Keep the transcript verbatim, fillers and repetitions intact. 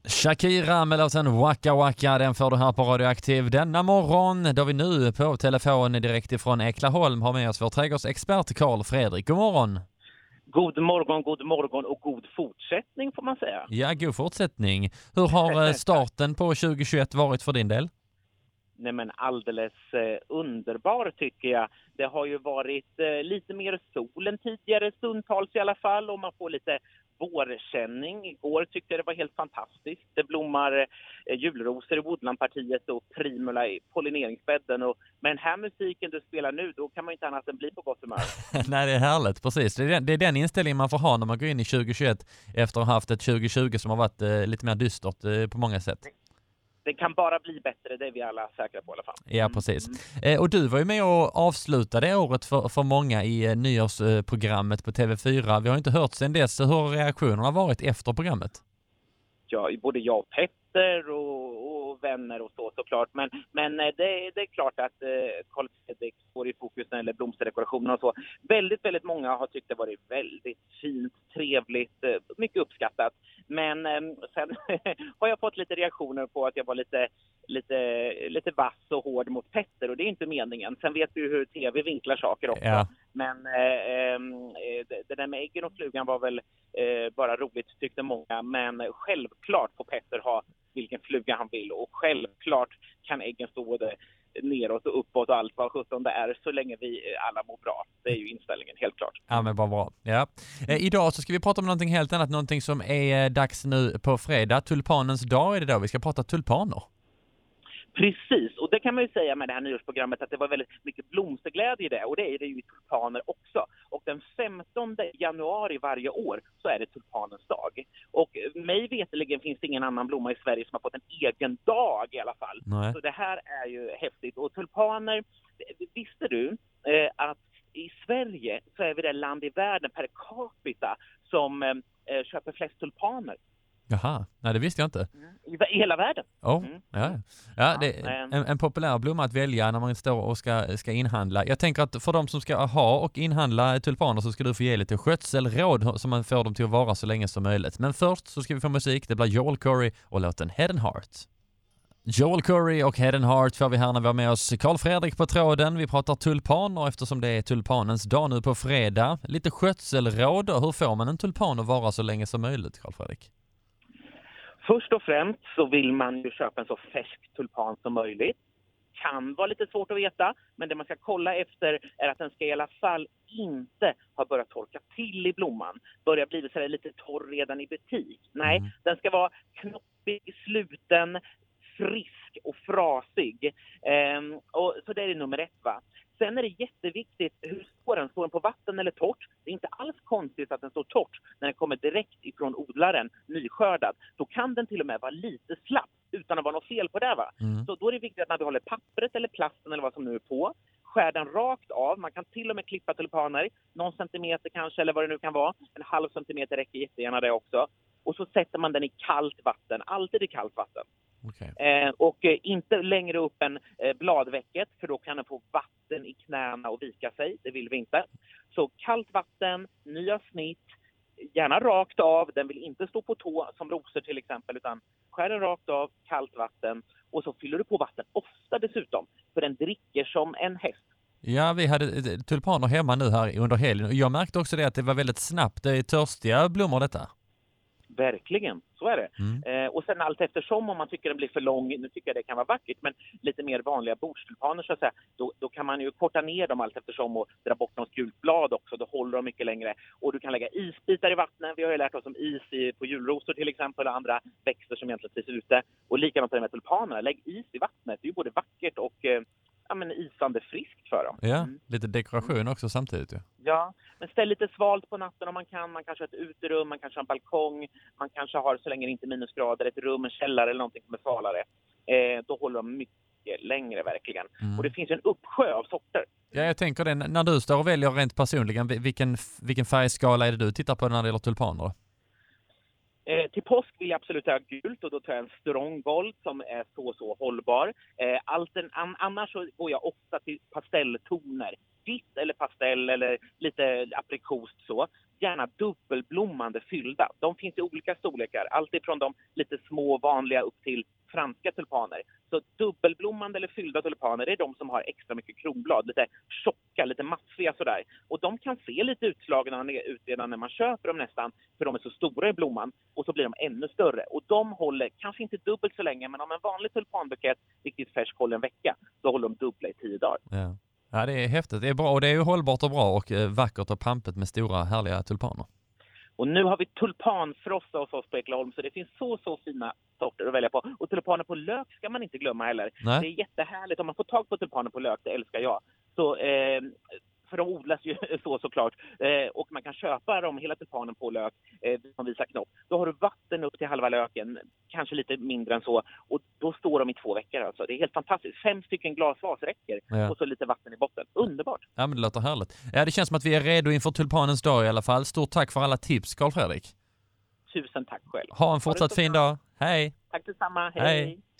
Shakira med låten Waka Waka, den får du här på Radioaktiv denna morgon, då vi nu på telefon direkt ifrån Äklaholm har med oss vår trädgårdsexpert Carl Fredrik. God morgon! God morgon, god morgon och god fortsättning får man säga. Ja, god fortsättning. Hur har starten på tjugohundratjugoett varit för din del? Nej men alldeles eh, underbar tycker jag. Det har ju varit eh, lite mer sol än tidigare stundtals i alla fall och man får lite vårkänning. Igår tyckte jag det var helt fantastiskt. Det blommar eh, julrosor i Woodlandpartiet och primula i pollineringsbädden. Och med den här musiken du spelar nu, då kan man inte annat än bli på gott humör. Nej, det är härligt, precis. Det är, den, det är den inställningen man får ha när man går in i tjugohundratjugoett efter att ha haft ett tjugohundratjugo som har varit eh, lite mer dystert eh, på många sätt. Det kan bara bli bättre, det är vi alla säkra på i alla fall. Ja, precis. Mm. Eh, och du var ju med och avslutade året för, för många i eh, nyårsprogrammet på T V fyra. Vi har inte hört sedan dess. Hur har reaktionerna varit efter programmet? Ja, både jag och Petter och, och vänner och så såklart. Men, men det, det är klart att eh, Carl Fredrik står i fokus när det gäller blomsterdekorationer och så. Väldigt, väldigt många har tyckt det varit väldigt fint, trevligt, eh, mycket uppskattat. Men eh, sen har jag fått lite reaktioner på att jag var lite, lite, lite vass och hård mot Petter. Och det är inte meningen. Sen vet du hur tv vinklar saker också. Ja. Men eh, eh, det där med äggen och flugan var väl eh, bara roligt tyckte många. Men självklart får Petter ha vilken fluga han vill. Och självklart kan äggen stå både neråt och uppåt och allt vad sjutton det är så länge vi alla mår bra. Det är ju inställningen, helt klart. Ja, men vad bra. Ja. Eh, idag så ska vi prata om någonting helt annat. Någonting som är dags nu på fredag. Tulpanens dag är det då. Vi ska prata tulpaner. Precis, och det kan man ju säga med det här nyårsprogrammet att det var väldigt mycket blomsterglädje i det, och det är det ju i tulpaner också. Och den femtonde januari varje år så är det tulpanens dag. Och mig veterligen finns det ingen annan blomma i Sverige som har fått en egen dag i alla fall. Nej. Så det här är ju häftigt. Och tulpaner, visste du eh, att i Sverige så är vi det land i världen per capita som eh, köper flest tulpaner? Jaha, nej det visste jag inte. Mm. I hela världen. Oh, mm. ja. Ja, det är en, en populär blomma att välja när man står och ska, ska inhandla. Jag tänker att för de som ska ha och inhandla tulpaner så ska du få ge lite skötselråd så man får dem till att vara så länge som möjligt. Men först så ska vi få musik. Det blir Joel Corry och låten Head and Heart. Joel Corry och Head and Heart får vi här när vi har med oss Carl Fredrik på tråden. Vi pratar tulpaner eftersom det är tulpanens dag nu på fredag. Lite skötselråd och hur får man en tulpan att vara så länge som möjligt, Carl Fredrik? Först och främst så vill man ju köpa en så färsk tulpan som möjligt. Kan vara lite svårt att veta, men det man ska kolla efter är att den ska i alla fall inte ha börjat torka till i blomman. Börjar bli så här lite torr redan i butik. Nej, mm. den ska vara knoppig, sluten, frisk och frasig. Ehm, och, så det är nummer ett, va? Sen är det jätteviktigt hur står den? Står den på vatten eller torrt? Det är inte alls konstigt att den står torrt när den kommer direkt ifrån odlaren, nyskördad. Då kan den till och med vara lite slapp utan att vara något fel på det, va? Mm. Så då är det viktigt att man behåller pappret eller plasten eller vad som nu är på. Skär den rakt av. Man kan till och med klippa tulpaner. Någon centimeter kanske eller vad det nu kan vara. En halv centimeter räcker jättegärna det också. Och så sätter man den i kallt vatten. Alltid i kallt vatten. Okay. Eh, och eh, inte längre upp än eh, bladvecket, för då kan den få vatten i knäna och vika sig. Det vill vi inte. Så kallt vatten, nya snitt, gärna rakt av. Den vill inte stå på tå som rosor till exempel, utan skär den rakt av, kallt vatten. Och så fyller du på vatten ofta dessutom, för den dricker som en häst. Ja, vi hade tulpaner hemma nu här under helgen. Jag märkte också det att det var väldigt snabbt. Det är törstiga blommor detta. Verkligen, så är det. Mm. Eh, och sen allt eftersom, om man tycker den blir för lång, nu tycker jag det kan vara vackert, men lite mer vanliga bordstulpaner så att säga, då, då kan man ju korta ner dem allt eftersom och dra bort något gult blad också, då håller de mycket längre. Och du kan lägga isbitar i vattnet, vi har ju lärt oss om is i, på julrosor till exempel, och andra växter som egentligen trivs ute. Och likadant med tulpanerna, lägg is i vattnet, det är ju både vackert och eh, ja, men isande friskt för dem. Ja, lite dekoration också samtidigt ju. Ja, men ställ lite svalt på natten om man kan. Man kanske har ett uterum, man kanske har en balkong. Man kanske har, så länge det inte är minusgrader, ett rum, en källare eller någonting som är svalare. Eh, då håller de mycket längre verkligen. Mm. Och det finns en uppsjö av sorter. Ja, jag tänker det. När du står och väljer rent personligen, vilken, vilken färgskala är det du tittar på när det gäller tulpaner? Eh, till påsk vill jag absolut ha gult och då tar jag en Strongbold som är så så hållbar. Eh, altern, an, annars så går jag ofta till pastelltoner. Vitt eller pastell eller lite aprikost så. Gärna dubbelblommande fyllda. De finns i olika storlekar. Allt ifrån de lite små vanliga upp till franska tulpaner. Så dubbelblommande eller fyllda tulpaner, det är de som har extra mycket kronblad. Lite tjocka, lite maffiga sådär. Och de kan se lite utslagna ut redan när man köper dem nästan. För de är så stora i blomman. Och så blir de ännu större. Och de håller kanske inte dubbelt så länge. Men om en vanlig tulpanbukett riktigt färsk håller en vecka. Då håller de dubbla i tio dagar. Ja. Ja, det är häftigt. Det är bra och det är ju hållbart och bra och vackert och pampigt med stora härliga tulpaner. Och nu har vi tulpanfrossa hos oss på Eklaholm så det finns så så fina sorter att välja på. Och tulpaner på lök ska man inte glömma heller. Nej. Det är jättehärligt om man får tag på tulpaner på lök, det älskar jag. Så, eh, för de odlas ju så såklart. Eh, och man kan köpa dem hela tulpanen på lök eh, som visar knopp. Då har du vatten upp till halva löken, kanske lite mindre än så. Och då står de i två veckor alltså. Det är helt fantastiskt. Fem stycken glasvas räcker Ja. Och så lite vatten i botten. Underbart! Ja, men det låter härligt. Ja, det känns som att vi är redo inför tulpanens dag i alla fall. Stort tack för alla tips, Carl Fredrik. Tusen tack själv. Ha en fortsatt fin dag. Hej! Tack detsamma. Hej! Hej.